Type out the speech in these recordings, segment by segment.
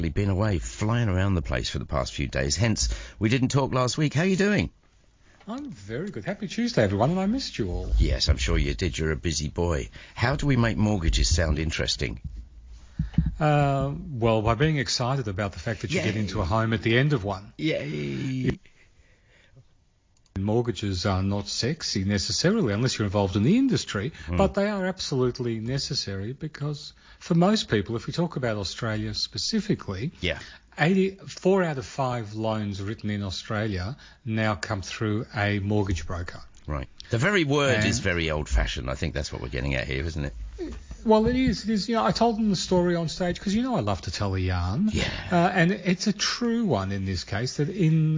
Been away flying around the place for the past few days, hence we didn't talk last week. How are you doing? I'm very good. Happy Tuesday, everyone, and I missed you all. Yes, I'm sure you did. You're a busy boy. How do we make mortgages sound interesting? Well, by being excited about the fact that you get into a home at the end of one. Yay! Mortgages are not sexy necessarily unless you're involved in the industry, but they are absolutely necessary because for most people, if we talk about Australia specifically, 4 out of 5 loans written in Australia now come through a mortgage broker. Right. The very word is very old-fashioned. I think that's what we're getting at here, isn't it? Well, it is. It is. You know, I told them the story on stage because I love to tell a yarn. Yeah. And it's a true one in this case that in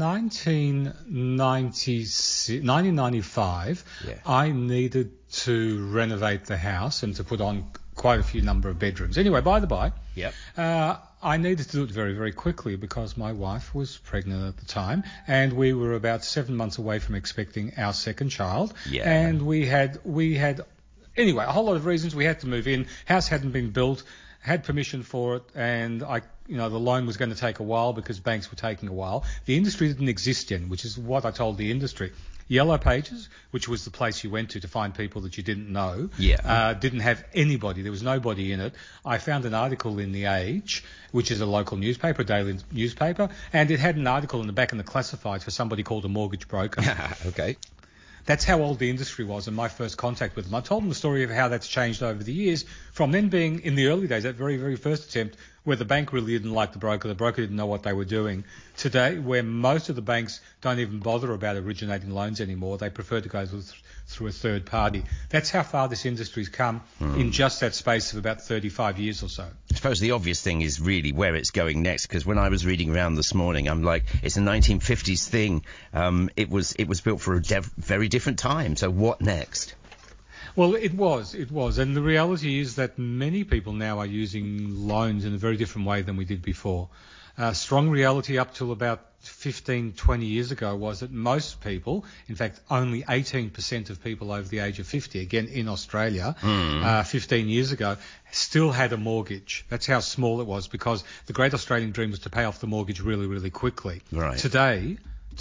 1995, I needed to renovate the house and to put on quite a few number of bedrooms. Anyway, by the by, I needed to do it very, very quickly because my wife was pregnant at the time and we were about 7 months away from expecting our second child. Yeah. And we had anyway, a whole lot of reasons. We had to move in. House hadn't been built, had permission for it, and the loan was going to take a while because banks were taking a while. The industry didn't exist yet, which is what I told the industry. Yellow Pages, which was the place you went to find people that you didn't know, didn't have anybody. There was nobody in it. I found an article in The Age, which is a local newspaper, a daily newspaper, and it had an article in the back in the classifieds for somebody called a mortgage broker. Okay. That's how old the industry was and my first contact with them. I told them the story of how that's changed over the years, from then being in the early days, that very, very first attempt, where the bank really didn't like the broker didn't know what they were doing. Today, where most of the banks don't even bother about originating loans anymore, they prefer to go through a third party. That's how far this industry's come in just that space of about 35 years or so. I suppose the obvious thing is really where it's going next, because when I was reading around this morning, I'm like, it's a 1950s thing. It was built for a very different time. So what next? Well, it was. And the reality is that many people now are using loans in a very different way than we did before. Strong reality up till about 15, 20 years ago was that most people, in fact, only 18% of people over the age of 50, again in Australia, 15 years ago, still had a mortgage. That's how small it was because the great Australian dream was to pay off the mortgage really, really quickly. Right. Today,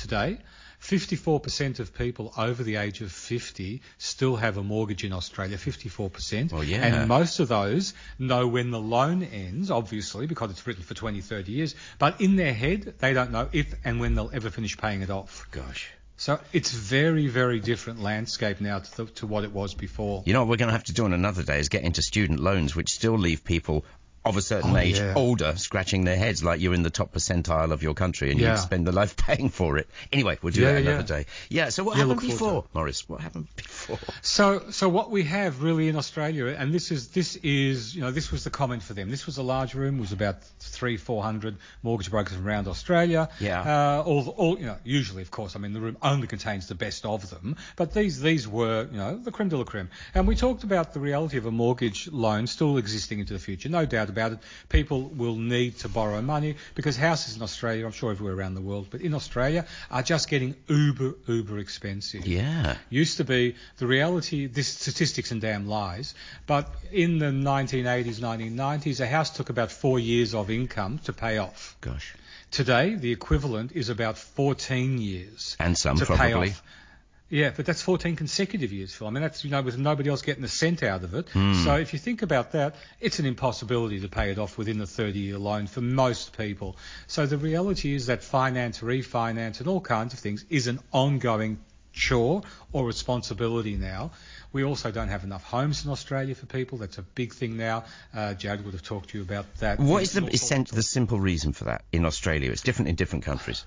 54% of people over the age of 50 still have a mortgage in Australia, 54%. Well, yeah. And most of those know when the loan ends, obviously, because it's written for 20, 30 years. But in their head, they don't know if and when they'll ever finish paying it off. Gosh. So it's very, very different landscape now to what it was before. You know what we're going to have to do on another day is get into student loans, which still leave people of a certain age, older, scratching their heads like you're in the top percentile of your country and you spend the life paying for it. Anyway, we'll do that another day. Yeah, so what happened before, Maurice? What happened before? So what we have really in Australia, and this is this was the comment for them. This was a large room, was about 300-400 mortgage brokers around Australia. Yeah. All usually, of course, I mean, the room only contains the best of them, but these were, the creme de la creme. And we talked about the reality of a mortgage loan still existing into the future. No doubt about it. People will need to borrow money because houses in Australia, I'm sure everywhere around the world, but in Australia are just getting uber expensive. Yeah. Used to be the reality, this statistics and damn lies, but in the 1980s, 1990s, a house took about 4 years of income to pay off. Gosh. Today, the equivalent is about 14 years. And some to probably. Pay off. Yeah, but that's 14 consecutive years, Phil. I mean, that's, with nobody else getting a cent out of it. So if you think about that, it's an impossibility to pay it off within the 30-year loan for most people. So the reality is that finance, refinance, and all kinds of things is an ongoing chore or responsibility now. We also don't have enough homes in Australia for people. That's a big thing now. Jared would have talked to you about that. What is the simple reason for that in Australia? It's different in different countries.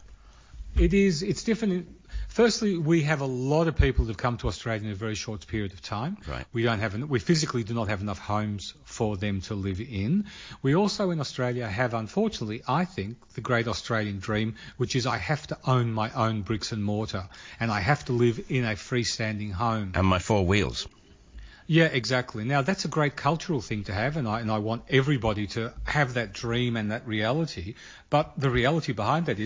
It's different. Firstly, we have a lot of people that have come to Australia in a very short period of time. Right. We physically do not have enough homes for them to live in. We also in Australia have, unfortunately, I think, the great Australian dream, which is I have to own my own bricks and mortar and I have to live in a freestanding home. And my 4 wheels. Yeah, exactly. Now, that's a great cultural thing to have, and I want everybody to have that dream and that reality. But the reality behind that is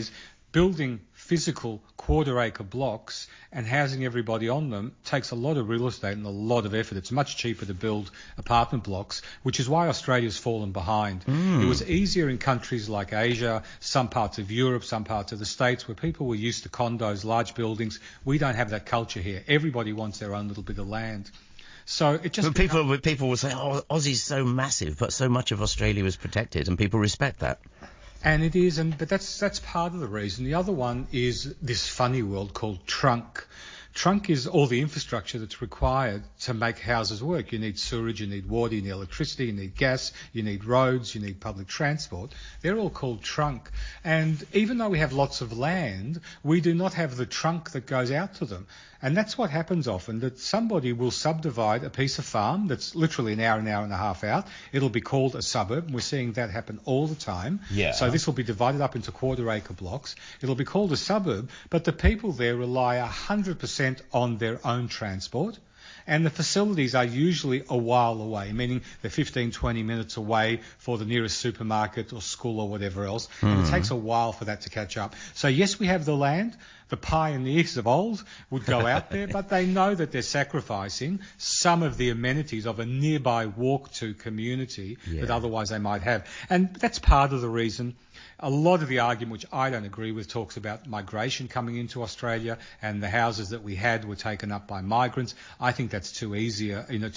building physical quarter-acre blocks and housing everybody on them takes a lot of real estate and a lot of effort. It's much cheaper to build apartment blocks, which is why Australia's fallen behind. It was easier in countries like Asia, some parts of Europe, some parts of the States, where people were used to condos, large buildings. We don't have that culture here. Everybody wants their own little bit of land. So it just people will say, oh, Aussie's so massive, but so much of Australia is protected, and people respect that. And it is, but that's part of the reason. The other one is this funny world called trunk. Trunk is all the infrastructure that's required to make houses work. You need sewerage, you need water, you need electricity, you need gas, you need roads, you need public transport. They're all called trunk. And even though we have lots of land, we do not have the trunk that goes out to them. And that's what happens often, that somebody will subdivide a piece of farm that's literally an hour and a half out. It'll be called a suburb, and we're seeing that happen all the time. Yeah. So this will be divided up into quarter-acre blocks. It'll be called a suburb, but the people there rely 100% on their own transport. And the facilities are usually a while away, meaning they're 15, 20 minutes away for the nearest supermarket or school or whatever else. And it takes a while for that to catch up. So yes, we have the land. The pioneers of old would go out there, but they know that they're sacrificing some of the amenities of a nearby walk-to community that otherwise they might have. And that's part of the reason. A lot of the argument, which I don't agree with, talks about migration coming into Australia and the houses that we had were taken up by migrants. I think that's too easy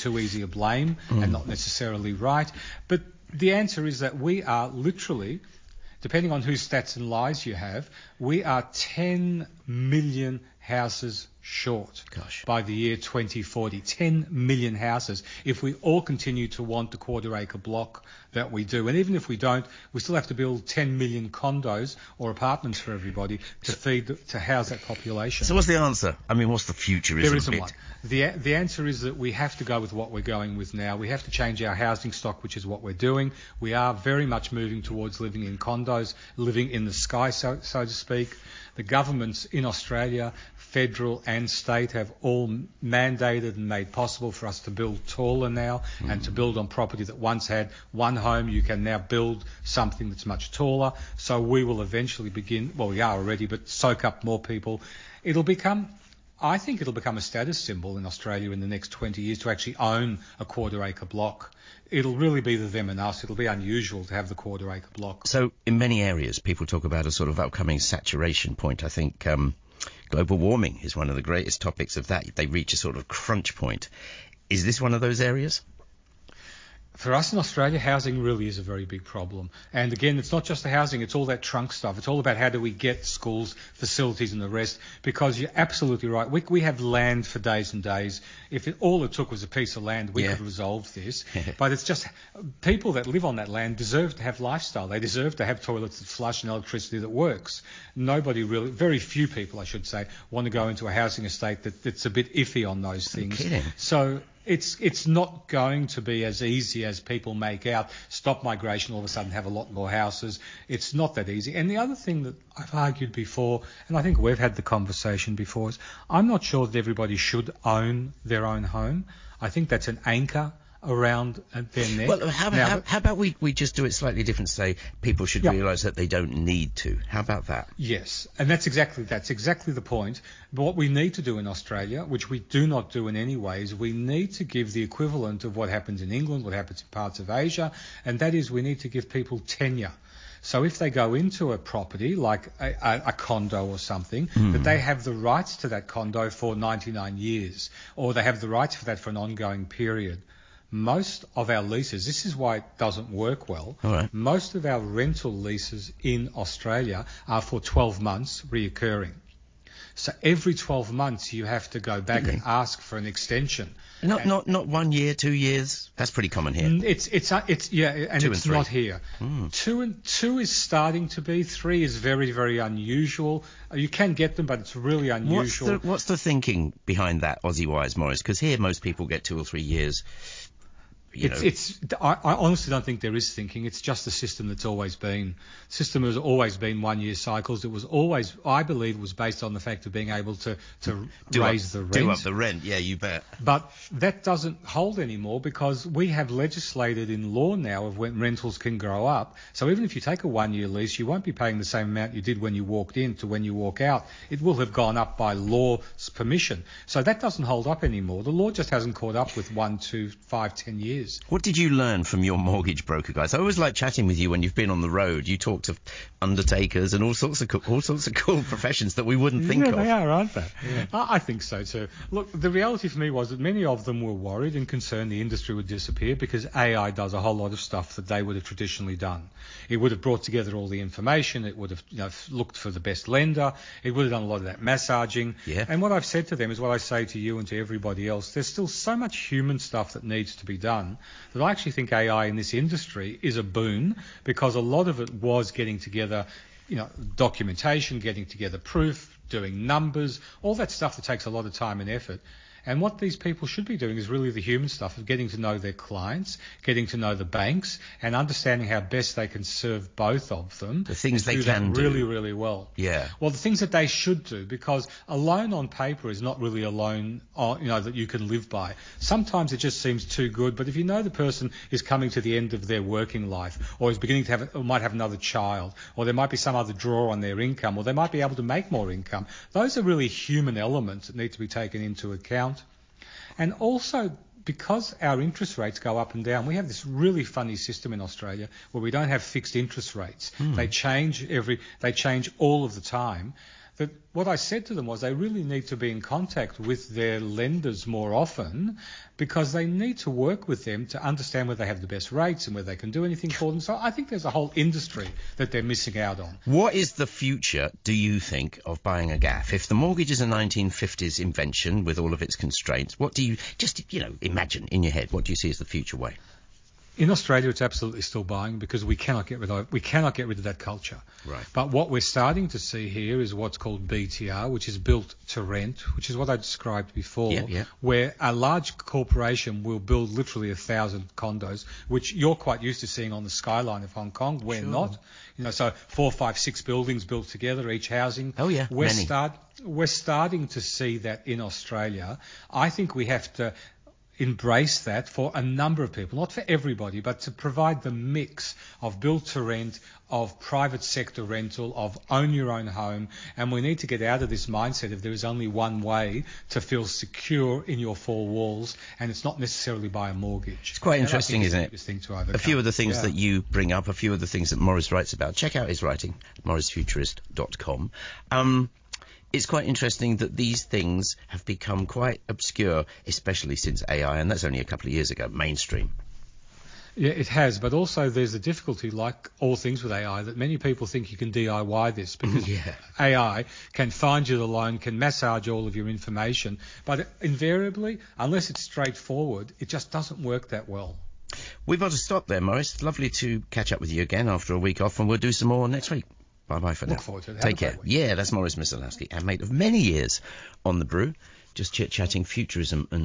a blame and not necessarily right. But the answer is that we are literally, depending on whose stats and lies you have, we are 10 million houses short by the year 2040. 10 million houses if we all continue to want the quarter-acre block that we do. And even if we don't, we still have to build 10 million condos or apartments for everybody to house that population. So what's the answer? I mean, what's the futurism There isn't bit? one. The answer is that we have to go with what we're going with now. We have to change our housing stock, which is what we're doing. We are very much moving towards living in condos, living in the sky, so to speak. The governments in Australia, federal and state, have all mandated and made possible for us to build taller now and to build on property that once had one home. You can now build something that's much taller. So we will eventually begin, well, we are already, but soak up more people. I think it'll become a status symbol in Australia in the next 20 years to actually own a quarter-acre block. It'll really be the them and us. It'll be unusual to have the quarter-acre block. So in many areas, people talk about a sort of upcoming saturation point. I think global warming is one of the greatest topics of that. They reach a sort of crunch point. Is this one of those areas? For us in Australia, housing really is a very big problem. And again, it's not just the housing, it's all that trunk stuff. It's all about how do we get schools, facilities and the rest, because you're absolutely right. We have land for days and days. If all it took was a piece of land, we could resolve this. But it's just people that live on that land deserve to have lifestyle. They deserve to have toilets that flush and electricity that works. Very few people, I should say, want to go into a housing estate that's a bit iffy on those things. I'm kidding. So it's not going to be as easy as people make out. Stop migration, all of a sudden have a lot more houses. It's not that easy. And the other thing that I've argued before, and I think we've had the conversation before, is I'm not sure that everybody should own their own home. I think that's an anchor around their neck. Well, how about we just do it slightly different? Say people should realise that they don't need to. How about that? Yes, and that's exactly the point. But what we need to do in Australia, which we do not do in any way, is we need to give the equivalent of what happens in England, what happens in parts of Asia, and that is we need to give people tenure. So if they go into a property like a condo or something, that they have the rights to that condo for 99 years, or they have the rights for that for an ongoing period. Most of our leases, this is why it doesn't work well, most of our rental leases in Australia are for 12 months reoccurring. So every 12 months you have to go back and ask for an extension. Not 1 year, 2 years. That's pretty common here. It's not here. 2 is starting to be. 3 is very, very unusual. You can get them, but it's really unusual. What's the thinking behind that, Aussie-wise, Maurice? Because here most people get 2 or 3 years. I honestly don't think there is thinking. It's just the system that's always been. The system has always been 1 year cycles. It was always, I believe, it was based on the fact of being able to raise the rent. Do up the rent, yeah, you bet. But that doesn't hold anymore because we have legislated in law now of when rentals can grow up. So even if you take a 1 year lease, you won't be paying the same amount you did when you walked in to when you walk out. It will have gone up by law's permission. So that doesn't hold up anymore. The law just hasn't caught up with 1, 2, 5, 10 years. What did you learn from your mortgage broker guys? I always like chatting with you when you've been on the road. You talk to undertakers and all sorts of cool professions that we wouldn't think of. Yeah, they are, aren't they? Yeah. I think so too. Look, the reality for me was that many of them were worried and concerned the industry would disappear because AI does a whole lot of stuff that they would have traditionally done. It would have brought together all the information. It would have looked for the best lender. It would have done a lot of that massaging. Yeah. And what I've said to them is what I say to you and to everybody else. There's still so much human stuff that needs to be done that I actually think AI in this industry is a boon because a lot of it was getting together, documentation, getting together proof, doing numbers, all that stuff that takes a lot of time and effort. And what these people should be doing is really the human stuff of getting to know their clients, getting to know the banks, and understanding how best they can serve both of them. The things they can do. Really, really well. Yeah. Well, the things that they should do, because a loan on paper is not really a loan, that you can live by. Sometimes it just seems too good, but if you know the person is coming to the end of their working life, or is beginning to or might have another child, or there might be some other draw on their income, or they might be able to make more income, those are really human elements that need to be taken into account. And also, because our interest rates go up and down, we have this really funny system in Australia where we don't have fixed interest rates. They change all of the time. That what I said to them was they really need to be in contact with their lenders more often because they need to work with them to understand where they have the best rates and where they can do anything for them. So I think there's a whole industry that they're missing out on. What is the future, do you think, of buying a gaff? If the mortgage is a 1950s invention with all of its constraints, what do you imagine in your head? What do you see as the future way? In Australia, it's absolutely still buying because we cannot get rid of that culture. Right. But what we're starting to see here is what's called BTR, which is built to rent, which is what I described before, where a large corporation will build literally 1,000 condos, which you're quite used to seeing on the skyline of Hong Kong. We're not. So 4, 5, 6 buildings built together, each housing. Oh yeah, we're starting to see that in Australia. I think we have to embrace that for a number of people, not for everybody, but to provide the mix of build to rent, of private sector rental, of own your own home. And we need to get out of this mindset of there is only one way to feel secure in your 4 walls, and it's not necessarily by a mortgage. It's quite interesting, isn't it? A few of the things that you bring up, a few of the things that Morris writes about. Check out his writing, morrisfuturist.com. It's quite interesting that these things have become quite obscure, especially since AI, and that's only a couple of years ago, mainstream. Yeah, it has, but also there's a difficulty, like all things with AI, that many people think you can DIY this because AI can find you the loan, can massage all of your information, but invariably, unless it's straightforward, it just doesn't work that well. We've got to stop there, Morris. Lovely to catch up with you again after a week off, and we'll do some more next week. Bye-bye for now. Look forward to it. Take care. Yeah, that's Morris Myslowski, and mate of many years on The Brew, just chit-chatting futurism and